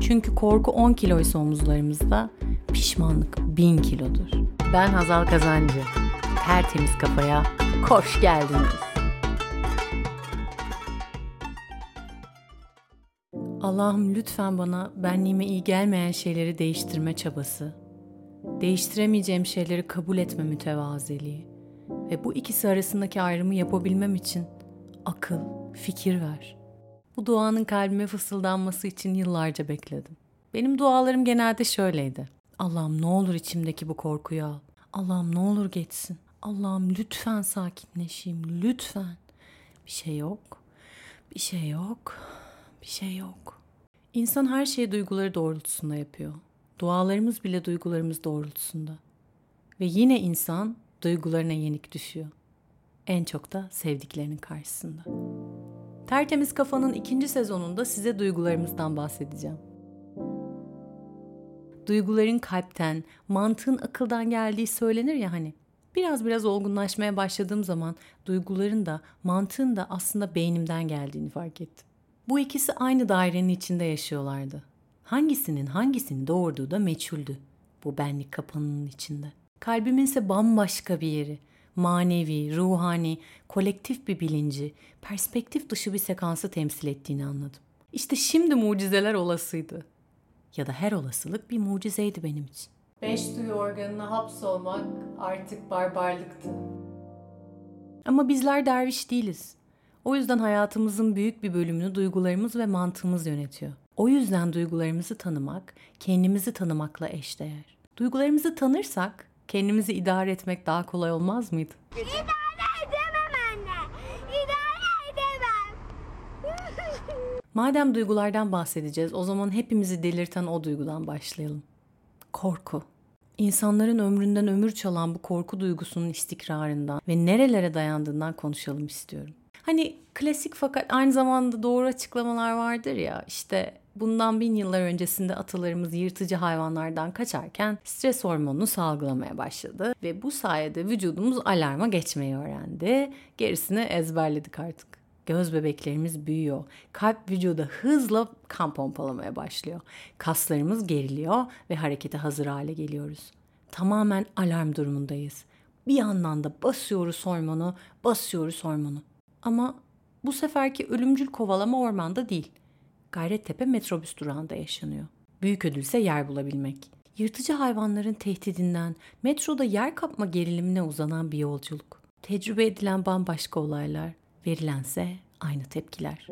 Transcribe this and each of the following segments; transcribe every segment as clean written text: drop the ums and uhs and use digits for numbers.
Çünkü korku 10 kiloysa omuzlarımızda, pişmanlık 1000 kilodur. Ben Hazal Kazancı. Tertemiz kafaya hoş geldiniz. Allah'ım lütfen bana benliğime iyi gelmeyen şeyleri değiştirme çabası, değiştiremeyeceğim şeyleri kabul etme mütevaziliği ve bu ikisi arasındaki ayrımı yapabilmem için akıl, fikir ver. Bu duanın kalbime fısıldanması için yıllarca bekledim. Benim dualarım genelde şöyleydi. Allah'ım ne olur içimdeki bu korkuyu al. Allah'ım ne olur geçsin. Allah'ım lütfen sakinleşeyim, lütfen. Bir şey yok, bir şey yok, bir şey yok. İnsan her şeyi duyguları doğrultusunda yapıyor. Dualarımız bile duygularımız doğrultusunda. Ve yine insan duygularına yenik düşüyor. En çok da sevdiklerinin karşısında. Tertemiz Kafa'nın 2. sezonunda size duygularımızdan bahsedeceğim. Duyguların kalpten, mantığın akıldan geldiği söylenir ya hani. Biraz olgunlaşmaya başladığım zaman duyguların da, mantığın da aslında beynimden geldiğini fark ettim. Bu ikisi aynı dairenin içinde yaşıyorlardı. Hangisinin hangisini doğurduğu da meçhuldü. Bu benlik kapanının içinde. Kalbimin ise bambaşka bir yeri. Manevi, ruhani, kolektif bir bilinci, perspektif dışı bir sekansı temsil ettiğini anladım. İşte şimdi mucizeler olasıydı. Ya da her olasılık bir mucizeydi benim için. 5 duyu organına hapsolmak artık barbarlıktı. Ama bizler derviş değiliz. O yüzden hayatımızın büyük bir bölümünü duygularımız ve mantığımız yönetiyor. O yüzden duygularımızı tanımak, kendimizi tanımakla eşdeğer. Duygularımızı tanırsak, kendimizi idare etmek daha kolay olmaz mıydı? İdare edemem anne. İdare edemem. Madem duygulardan bahsedeceğiz, o zaman hepimizi delirten o duygudan başlayalım. Korku. İnsanların ömründen ömür çalan bu korku duygusunun istikrarından ve nerelere dayandığından konuşalım istiyorum. Hani klasik fakat aynı zamanda doğru açıklamalar vardır ya, işte bundan 1000 yıllar öncesinde atalarımız yırtıcı hayvanlardan kaçarken stres hormonunu salgılamaya başladı ve bu sayede vücudumuz alarma geçmeyi öğrendi. Gerisini ezberledik artık. Göz bebeklerimiz büyüyor. Kalp vücuda hızla kan pompalamaya başlıyor. Kaslarımız geriliyor ve harekete hazır hale geliyoruz. Tamamen alarm durumundayız. Bir yandan da basıyoruz hormonu. Ama bu seferki ölümcül kovalama ormanda değil. Gayrettepe metrobüs durağında yaşanıyor. Büyük ödülse yer bulabilmek. Yırtıcı hayvanların tehdidinden metroda yer kapma gerilimine uzanan bir yolculuk. Tecrübe edilen bambaşka olaylar, verilense aynı tepkiler.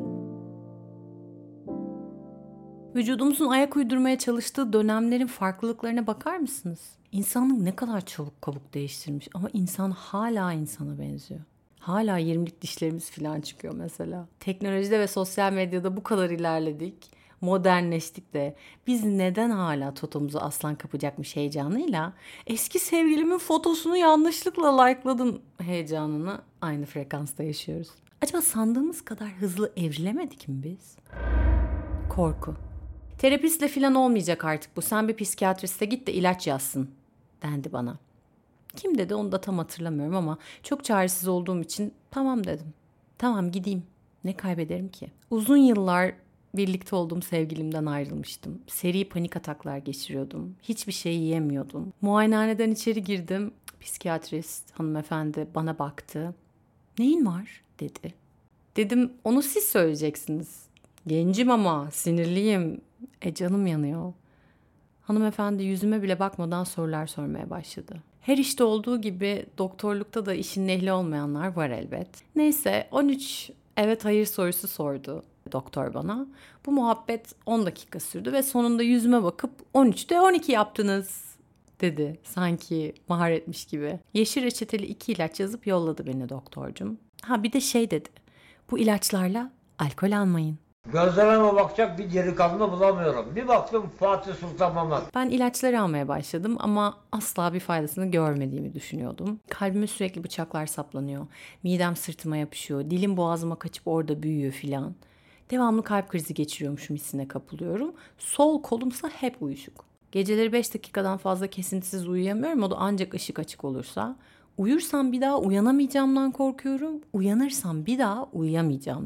Vücudumuzun ayak uydurmaya çalıştığı dönemlerin farklılıklarına bakar mısınız? İnsanlık ne kadar çabuk kabuk değiştirmiş ama insan hala insana benziyor. Hala 20'lik dişlerimiz falan çıkıyor mesela. Teknolojide ve sosyal medyada bu kadar ilerledik, modernleştik de biz neden hala totomuzu aslan kapacakmış heyecanıyla eski sevgilimin fotosunu yanlışlıkla likeladım heyecanını aynı frekansta yaşıyoruz? Acaba sandığımız kadar hızlı evrilemedik mi biz? Korku. Terapistle falan olmayacak artık bu. Sen bir psikiyatriste git de ilaç yazsın dendi bana. Kim dedi onu da tam hatırlamıyorum ama çok çaresiz olduğum için tamam dedim. Tamam gideyim. Ne kaybederim ki? Uzun yıllar birlikte olduğum sevgilimden ayrılmıştım. Seri panik ataklar geçiriyordum. Hiçbir şey yiyemiyordum. Muayenehaneden içeri girdim. Psikiyatrist hanımefendi bana baktı. Neyin var dedi. Dedim onu siz söyleyeceksiniz. Gencim ama sinirliyim. Canım yanıyor. Hanımefendi yüzüme bile bakmadan sorular sormaya başladı. Her işte olduğu gibi doktorlukta da işin ehli olmayanlar var elbet. Neyse 13 evet hayır sorusu sordu doktor bana. Bu muhabbet 10 dakika sürdü ve sonunda yüzüme bakıp 13'te 12 yaptınız dedi. Sanki maharetmiş gibi. Yeşil reçeteli 2 ilaç yazıp yolladı beni doktorcum. Bir de şey dedi. Bu ilaçlarla alkol almayın. Gözlerime bakacak bir delikanlı bulamıyorum. Bir baktım Fatih Sultan Mehmet. Ben ilaçları almaya başladım ama asla bir faydasını görmediğimi düşünüyordum. Kalbime sürekli bıçaklar saplanıyor. Midem sırtıma yapışıyor. Dilim boğazıma kaçıp orada büyüyor filan. Devamlı kalp krizi geçiriyormuşum hissine kapılıyorum. Sol kolumsa hep uyuşuk. Geceleri 5 dakikadan fazla kesintisiz uyuyamıyorum. O da ancak ışık açık olursa. Uyursam bir daha uyanamayacağımdan korkuyorum. Uyanırsam bir daha uyuyamayacağımdan.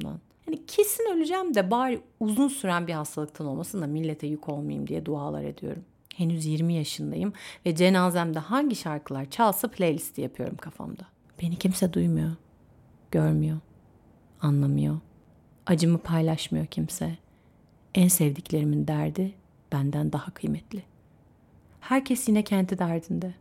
Hani kesin öleceğim de bari uzun süren bir hastalıktan olmasın da millete yük olmayayım diye dualar ediyorum. Henüz 20 yaşındayım ve cenazemde hangi şarkılar çalsa playlisti yapıyorum kafamda. Beni kimse duymuyor, görmüyor, anlamıyor. Acımı paylaşmıyor kimse. En sevdiklerimin derdi benden daha kıymetli. Herkes yine kendi derdinde.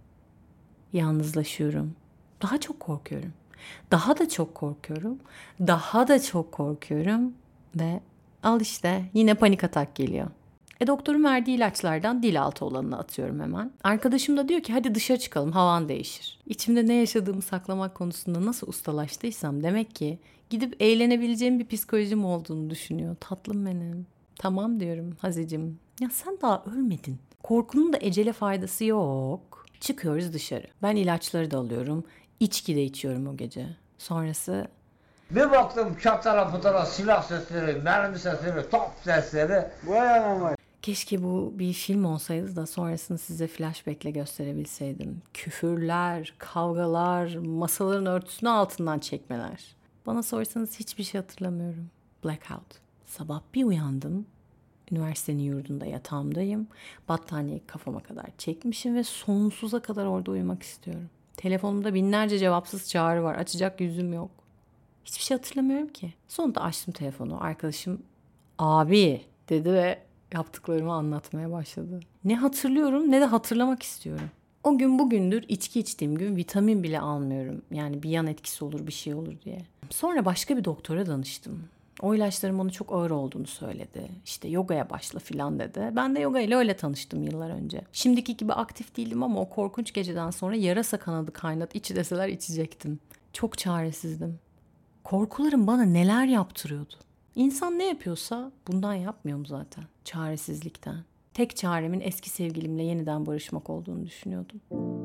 Yalnızlaşıyorum. Daha çok korkuyorum. Daha da çok korkuyorum. Daha da çok korkuyorum. Ve al işte yine panik atak geliyor. Doktorun verdiği ilaçlardan dil altı olanını atıyorum hemen. Arkadaşım da diyor ki hadi dışarı çıkalım, havan değişir. İçimde ne yaşadığımı saklamak konusunda nasıl ustalaştıysam demek ki gidip eğlenebileceğim bir psikolojim olduğunu düşünüyor. Tatlım benim. Tamam diyorum Hazicim. Ya sen daha ölmedin. Korkunun da ecele faydası yok. Çıkıyoruz dışarı. Ben ilaçları da alıyorum. İçki de içiyorum o gece. Sonrası Bir baktım çat putara silah sesleri, mermi sesleri, top sesleri. Vay anam. keşke bu bir film olsaydı da sonrasını size flashback'le gösterebilseydim. Küfürler, kavgalar, masaların örtüsünü altından çekmeler. Bana sorsanız hiçbir şey hatırlamıyorum. Blackout. Sabah bir uyandım. Üniversitenin yurdunda yatağımdayım. Battaniyeyi kafama kadar çekmişim ve sonsuza kadar orada uyumak istiyorum. Telefonumda binlerce cevapsız çağrı var. Açacak yüzüm yok. Hiçbir şey hatırlamıyorum ki. Sonunda açtım telefonu. Arkadaşım abi dedi ve yaptıklarımı anlatmaya başladı. Ne hatırlıyorum ne de hatırlamak istiyorum. O gün bugündür içki içtiğim gün vitamin bile almıyorum. Yani bir yan etkisi olur bir şey olur diye. Sonra başka bir doktora danıştım. O ilaçların bana çok ağır olduğunu söyledi. İşte yogaya başla filan dedi. Ben de yoga ile öyle tanıştım yıllar önce. Şimdiki gibi aktif değildim ama o korkunç geceden sonra yarasa kanadı kaynat içi deseler içecektim. Çok çaresizdim. Korkularım bana neler yaptırıyordu. İnsan ne yapıyorsa bundan yapmıyor mu zaten? Çaresizlikten. Tek çaremin eski sevgilimle yeniden barışmak olduğunu düşünüyordum.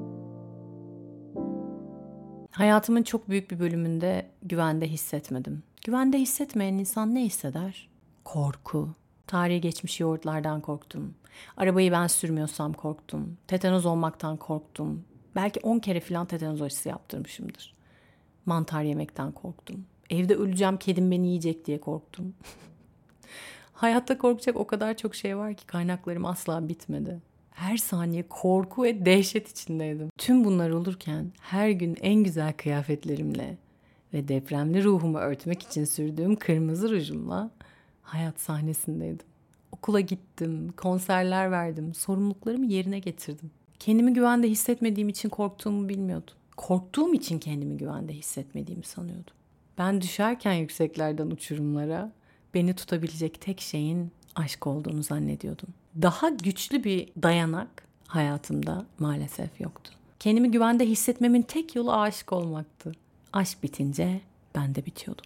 Hayatımın çok büyük bir bölümünde güvende hissetmedim. Güvende hissetmeyen insan ne hisseder? Korku. Tarihi geçmiş yoğurtlardan korktum. Arabayı ben sürmüyorsam korktum. Tetanoz olmaktan korktum. Belki 10 kere falan tetanoz aşısı yaptırmışımdır. Mantar yemekten korktum. Evde öleceğim, kedim beni yiyecek diye korktum. Hayatta korkacak o kadar çok şey var ki kaynaklarım asla bitmedi. Her saniye korku ve dehşet içindeydim. Tüm bunlar olurken her gün en güzel kıyafetlerimle ve depremli ruhumu örtmek için sürdüğüm kırmızı rujumla hayat sahnesindeydim. Okula gittim, konserler verdim, sorumluluklarımı yerine getirdim. Kendimi güvende hissetmediğim için korktuğumu bilmiyordum. Korktuğum için kendimi güvende hissetmediğimi sanıyordum. Ben düşerken yükseklerden uçurumlara beni tutabilecek tek şeyin aşk olduğunu zannediyordum. Daha güçlü bir dayanak hayatımda maalesef yoktu. Kendimi güvende hissetmemin tek yolu aşık olmaktı. Aşk bitince ben de bitiyordum.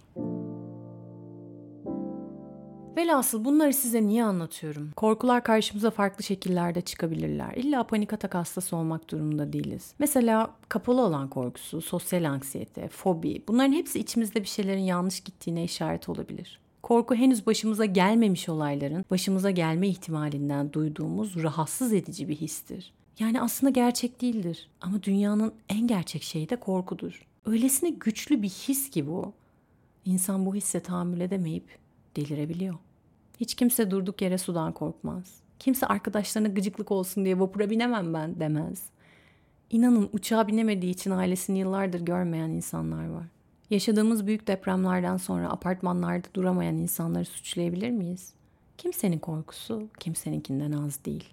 Velhasıl bunları size niye anlatıyorum? Korkular karşımıza farklı şekillerde çıkabilirler. İlla panik atak hastası olmak durumunda değiliz. Mesela kapalı alan korkusu, sosyal anksiyete, fobi, bunların hepsi içimizde bir şeylerin yanlış gittiğine işaret olabilir. Korku henüz başımıza gelmemiş olayların başımıza gelme ihtimalinden duyduğumuz rahatsız edici bir histir. Yani aslında gerçek değildir. Ama dünyanın en gerçek şeyi de korkudur. Öylesine güçlü bir his ki bu. İnsan bu hisse tahammül edemeyip delirebiliyor. Hiç kimse durduk yere sudan korkmaz. Kimse arkadaşlarına gıcıklık olsun diye vapura binemem ben demez. İnanın uçağa binemediği için ailesini yıllardır görmeyen insanlar var. Yaşadığımız büyük depremlerden sonra apartmanlarda duramayan insanları suçlayabilir miyiz? Kimsenin korkusu kimseninkinden az değil.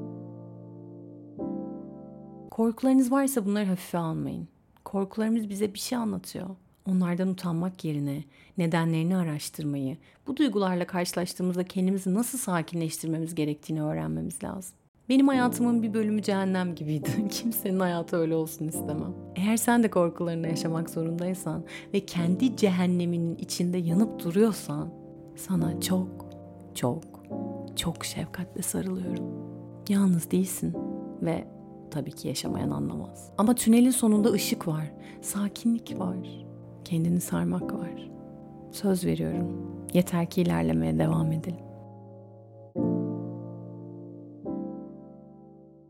Korkularınız varsa bunları hafife almayın. Korkularımız bize bir şey anlatıyor. Onlardan utanmak yerine nedenlerini araştırmayı, bu duygularla karşılaştığımızda kendimizi nasıl sakinleştirmemiz gerektiğini öğrenmemiz lazım. Benim hayatımın bir bölümü cehennem gibiydi. Kimsenin hayatı öyle olsun istemem. Eğer sen de korkularını yaşamak zorundaysan ve kendi cehenneminin içinde yanıp duruyorsan sana çok, çok, çok şefkatle sarılıyorum. Yalnız değilsin ve tabii ki yaşamayan anlamaz. Ama tünelin sonunda ışık var, sakinlik var, kendini sarmak var. Söz veriyorum, yeter ki ilerlemeye devam edelim.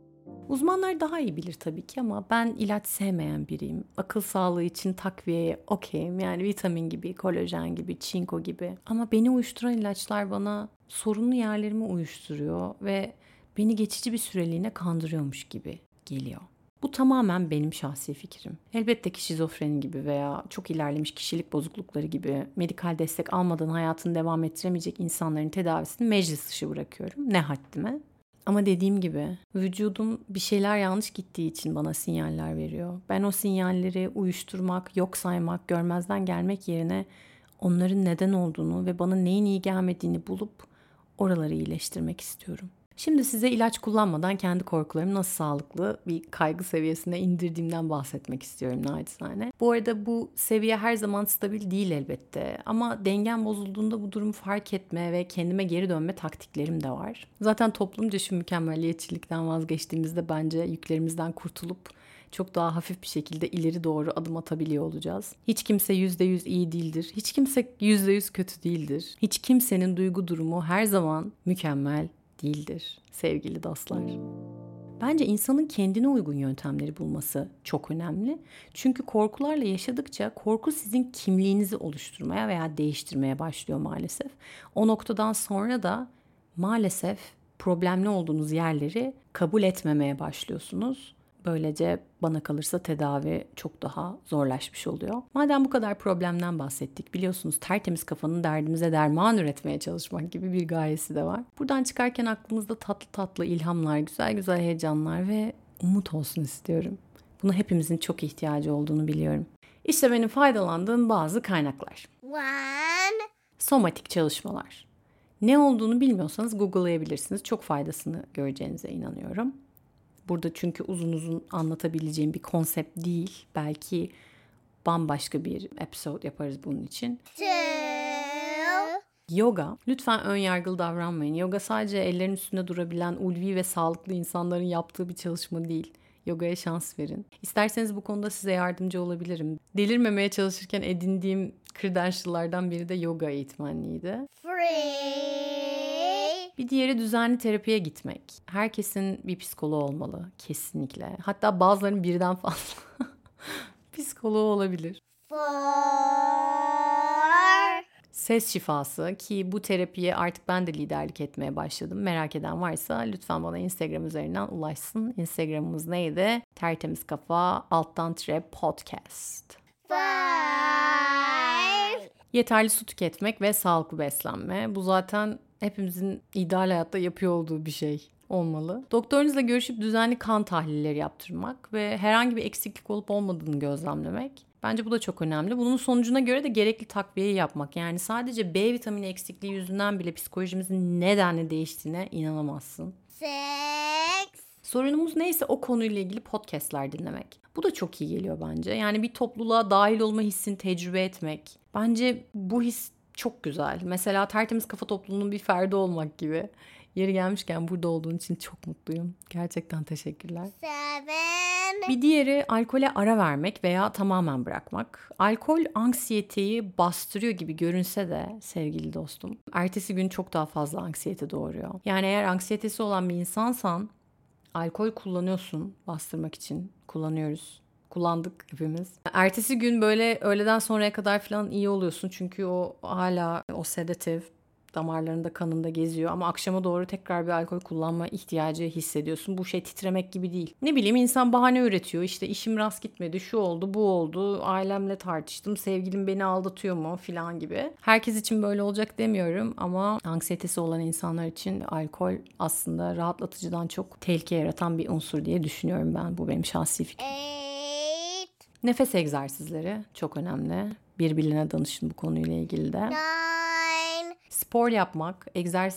Uzmanlar daha iyi bilir tabii ki ama ben ilaç sevmeyen biriyim. Akıl sağlığı için takviyeye okeyim. Yani vitamin gibi, kolajen gibi, çinko gibi. Ama beni uyuşturan ilaçlar bana sorunlu yerlerimi uyuşturuyor ve beni geçici bir süreliğine kandırıyormuş gibi geliyor. Bu tamamen benim şahsi fikrim. Elbette ki şizofreni gibi veya çok ilerlemiş kişilik bozuklukları gibi medikal destek almadan hayatını devam ettiremeyecek insanların tedavisini meclis dışı bırakıyorum. Ne haddime? Ama dediğim gibi vücudum bir şeyler yanlış gittiği için bana sinyaller veriyor. Ben o sinyalleri uyuşturmak, yok saymak, görmezden gelmek yerine onların neden olduğunu ve bana neyin iyi gelmediğini bulup oraları iyileştirmek istiyorum. Şimdi size ilaç kullanmadan kendi korkularımı nasıl sağlıklı bir kaygı seviyesine indirdiğimden bahsetmek istiyorum naçizane. Bu arada bu seviye her zaman stabil değil elbette ama dengem bozulduğunda bu durumu fark etme ve kendime geri dönme taktiklerim de var. Zaten toplumca şu mükemmeliyetçilikten vazgeçtiğimizde bence yüklerimizden kurtulup çok daha hafif bir şekilde ileri doğru adım atabiliyor olacağız. Hiç kimse %100 iyi değildir. Hiç kimse %100 kötü değildir. Hiç kimsenin duygu durumu her zaman mükemmel değildir sevgili dostlar. Bence insanın kendine uygun yöntemleri bulması çok önemli. Çünkü korkularla yaşadıkça korku sizin kimliğinizi oluşturmaya veya değiştirmeye başlıyor maalesef. O noktadan sonra da maalesef problemli olduğunuz yerleri kabul etmemeye başlıyorsunuz. Böylece bana kalırsa tedavi çok daha zorlaşmış oluyor. Madem bu kadar problemden bahsettik, biliyorsunuz tertemiz kafanın derdimize derman üretmeye çalışmak gibi bir gayesi de var. Buradan çıkarken aklımızda tatlı tatlı ilhamlar, güzel güzel heyecanlar ve umut olsun istiyorum. Buna hepimizin çok ihtiyacı olduğunu biliyorum. İşte benim faydalandığım bazı kaynaklar. 1, Somatik çalışmalar. Ne olduğunu bilmiyorsanız Google'layabilirsiniz. Çok faydasını göreceğinize inanıyorum. Burada çünkü uzun uzun anlatabileceğim bir konsept değil. Belki bambaşka bir episode yaparız bunun için. 2, Yoga. Lütfen ön yargılı davranmayın. Yoga sadece ellerin üstünde durabilen ulvi ve sağlıklı insanların yaptığı bir çalışma değil. Yogaya şans verin. İsterseniz bu konuda size yardımcı olabilirim. Delirmemeye çalışırken edindiğim credential'lardan biri de yoga eğitmenliğiydi. 3, Bir diğeri düzenli terapiye gitmek. Herkesin bir psikoloğu olmalı kesinlikle. Hatta bazılarının birden fazla psikoloğu olabilir. 4, Ses şifası ki bu terapiye artık ben de liderlik etmeye başladım. Merak eden varsa lütfen bana Instagram üzerinden ulaşsın. Instagramımız neydi? Tertemiz Kafa _podcast. 5, Yeterli su tüketmek ve sağlıklı beslenme. Bu zaten hepimizin ideal hayatta yapıyor olduğu bir şey olmalı. Doktorunuzla görüşüp düzenli kan tahlilleri yaptırmak ve herhangi bir eksiklik olup olmadığını gözlemlemek. Bence bu da çok önemli. Bunun sonucuna göre de gerekli takviyeyi yapmak. Yani sadece B vitamini eksikliği yüzünden bile psikolojimizin nedenle değiştiğine inanamazsın. 6, Sorunumuz neyse o konuyla ilgili podcastler dinlemek. Bu da çok iyi geliyor bence. Yani bir topluluğa dahil olma hissini tecrübe etmek. Bence bu his çok güzel. Mesela Tertemiz Kafa topluluğunun bir ferdi olmak gibi. Yeri gelmişken burada olduğun için çok mutluyum. Gerçekten teşekkürler. 7, Bir diğeri alkole ara vermek veya tamamen bırakmak. Alkol anksiyeteyi bastırıyor gibi görünse de sevgili dostum, ertesi gün çok daha fazla anksiyete doğuruyor. Yani eğer anksiyetesi olan bir insansan alkol kullanıyorsun bastırmak için. Kullandık hepimiz. Ertesi gün böyle öğleden sonraya kadar falan iyi oluyorsun. Çünkü o hala o sedatif damarlarında, kanında geziyor. Ama akşama doğru tekrar bir alkol kullanma ihtiyacı hissediyorsun. Bu şey titremek gibi değil. Ne bileyim insan bahane üretiyor. İşte işim rast gitmedi, şu oldu, bu oldu. Ailemle tartıştım, sevgilim beni aldatıyor mu filan gibi. Herkes için böyle olacak demiyorum ama anksiyetesi olan insanlar için alkol aslında rahatlatıcıdan çok tehlike yaratan bir unsur diye düşünüyorum ben. Bu benim şahsi fikrim. 8, Nefes egzersizleri çok önemli. Birbirine danışın bu konuyla ilgili de. 9, Spor yapmak,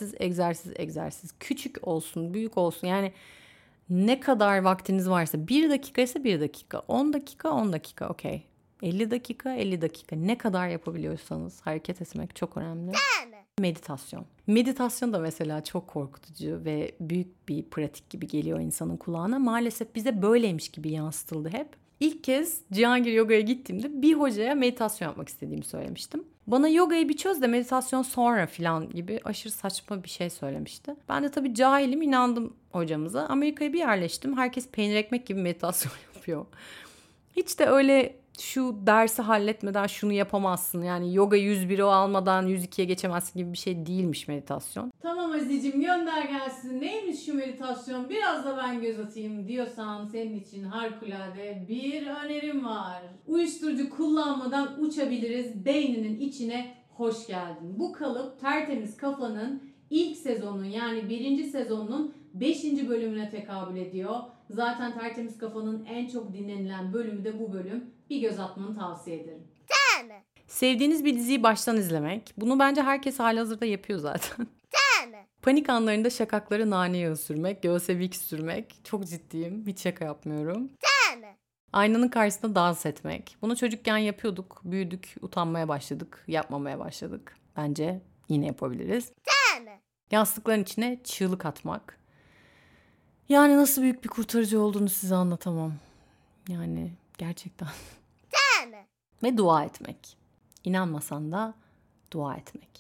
egzersiz. Küçük olsun, büyük olsun. Yani ne kadar vaktiniz varsa 1 dakika ise 1 dakika, 10 dakika 10 dakika okey. 50 dakika 50 dakika ne kadar yapabiliyorsanız hareket etmek çok önemli. 10, Meditasyon. Meditasyon da mesela çok korkutucu ve büyük bir pratik gibi geliyor insanın kulağına. Maalesef bize böyleymiş gibi yansıtıldı hep. İlk kez Cihangir Yoga'ya gittiğimde bir hocaya meditasyon yapmak istediğimi söylemiştim. Bana yogayı bir çöz de meditasyon sonra falan gibi aşırı saçma bir şey söylemişti. Ben de tabii cahilim, inandım hocamıza. Amerika'ya bir yerleştim. Herkes peynir ekmek gibi meditasyon yapıyor. Hiç de öyle şu dersi halletmeden şunu yapamazsın. Yani yoga 101'i almadan 102'ye geçemezsin gibi bir şey değilmiş meditasyon. Tamam Aziz'cim gönder gelsin. Neymiş şu meditasyon? Biraz da ben göz atayım diyorsan senin için harikulade bir önerim var. Uyuşturucu kullanmadan uçabiliriz. Beyninin içine hoş geldin. Bu kalıp Tertemiz Kafa'nın ilk sezonun yani 1. sezonun 5. bölümüne tekabül ediyor. Zaten Tertemiz Kafa'nın en çok dinlenilen bölümü de bu bölüm. Bir göz atmanı tavsiye ederim. Sevdiğiniz bir diziyi baştan izlemek. Bunu bence herkes halihazırda yapıyor zaten. Panik anlarında şakaklara nane yağı sürmek, göğse Vicks sürmek. Çok ciddiyim. Hiç şaka yapmıyorum. Aynanın karşısında dans etmek. Bunu çocukken yapıyorduk. Büyüdük, utanmaya başladık, yapmamaya başladık. Bence yine yapabiliriz. Yastıkların içine çığlık atmak. Yani nasıl büyük bir kurtarıcı olduğunu size anlatamam. Yani gerçekten. Ve dua etmek. İnanmasan da dua etmek.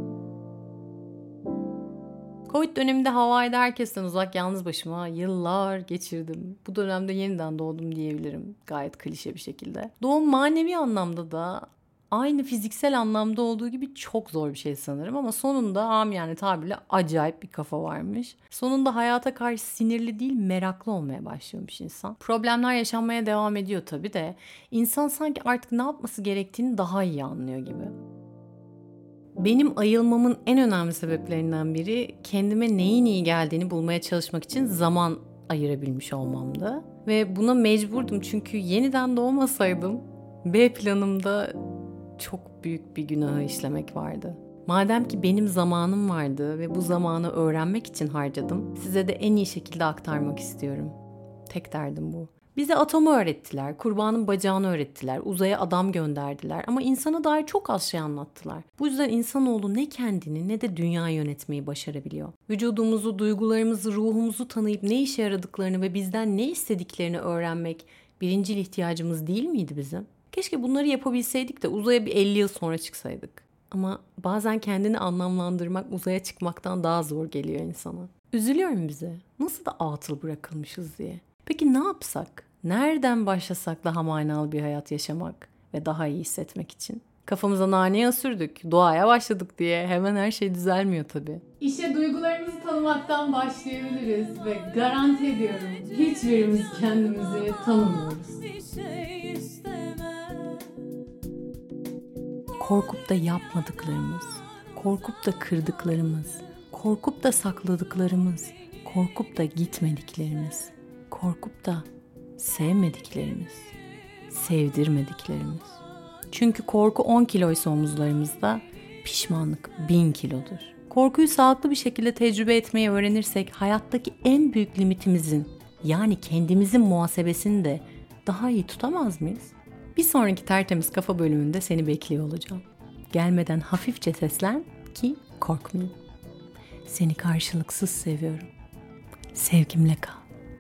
Covid döneminde Hawaii'de herkesten uzak yalnız başıma yıllar geçirdim. Bu dönemde yeniden doğdum diyebilirim gayet klişe bir şekilde. Doğum manevi anlamda da aynı fiziksel anlamda olduğu gibi çok zor bir şey sanırım ama sonunda amiyane tabirle acayip bir kafa varmış. Sonunda hayata karşı sinirli değil meraklı olmaya başlıyormuş insan. Problemler yaşanmaya devam ediyor tabii de insan sanki artık ne yapması gerektiğini daha iyi anlıyor gibi. Benim ayılmamın en önemli sebeplerinden biri kendime neyin iyi geldiğini bulmaya çalışmak için zaman ayırabilmiş olmamdı. Ve buna mecburdum çünkü yeniden doğmasaydım B planımda çok büyük bir günahı işlemek vardı. Madem ki benim zamanım vardı ve bu zamanı öğrenmek için harcadım, size de en iyi şekilde aktarmak istiyorum. Tek derdim bu. Bize atomu öğrettiler, kurbanın bacağını öğrettiler, uzaya adam gönderdiler ama insana dair çok az şey anlattılar. Bu yüzden insanoğlu ne kendini ne de dünyayı yönetmeyi başarabiliyor. Vücudumuzu, duygularımızı, ruhumuzu tanıyıp ne işe yaradıklarını ve bizden ne istediklerini öğrenmek birincil ihtiyacımız değil miydi bizim? Keşke bunları yapabilseydik de uzaya bir 50 yıl sonra çıksaydık. Ama bazen kendini anlamlandırmak uzaya çıkmaktan daha zor geliyor insana. Üzülüyorum bize. Nasıl da atıl bırakılmışız diye. Peki ne yapsak? Nereden başlasak daha manalı bir hayat yaşamak ve daha iyi hissetmek için? Kafamıza naneye sürdük, doğaya başladık diye hemen her şey düzelmiyor tabii. İşte duygularımızı tanımaktan başlayabiliriz ve garanti ediyorum hiçbirimiz kendimizi tanımıyoruz. Korkup da yapmadıklarımız, korkup da kırdıklarımız, korkup da sakladıklarımız, korkup da gitmediklerimiz, korkup da sevmediklerimiz, sevdirmediklerimiz. Çünkü korku 10 kiloysa omuzlarımızda, pişmanlık 1000 kilodur. Korkuyu sağlıklı bir şekilde tecrübe etmeyi öğrenirsek hayattaki en büyük limitimizin yani kendimizin muhasebesini de daha iyi tutamaz mıyız? Bir sonraki Tertemiz Kafa bölümünde seni bekliyor olacağım. Gelmeden hafifçe seslen ki korkmayayım. Seni karşılıksız seviyorum. Sevgimle kal.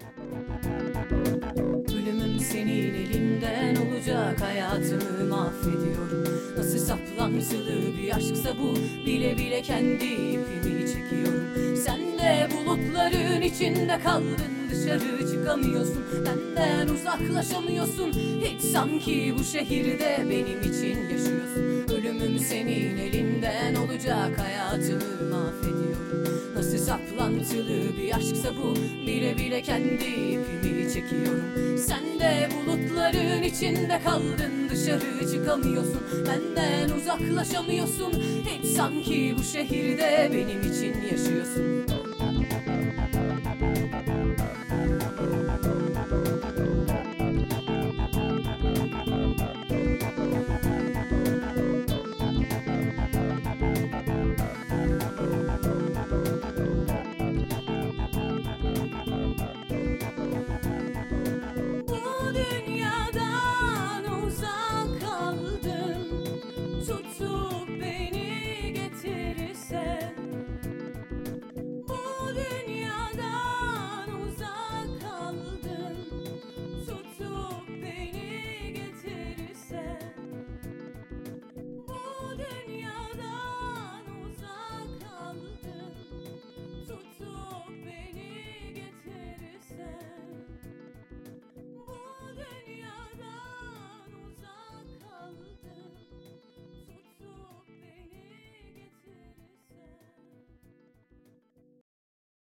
Ölümüm senin elinden olacak, hayatımı mahvediyorum. Nasıl saplantılı bir aşksa bu, bile bile kendi ipimi çekiyorum. Sen de bulutların içinde kaldın, dışarı çıkamıyorsun, benden uzaklaşamıyorsun. Hiç sanki bu şehirde benim için yaşıyorsun. Ölümüm senin elinden olacak, hayatımı mahvediyorum. Nasıl saplantılı bir aşksa bu, bile bile kendi ipimi çekiyorum. Sen de bulutların içinde kaldın, dışarı çıkamıyorsun, benden uzaklaşamıyorsun. Hiç sanki bu şehirde benim için yaşıyorsun.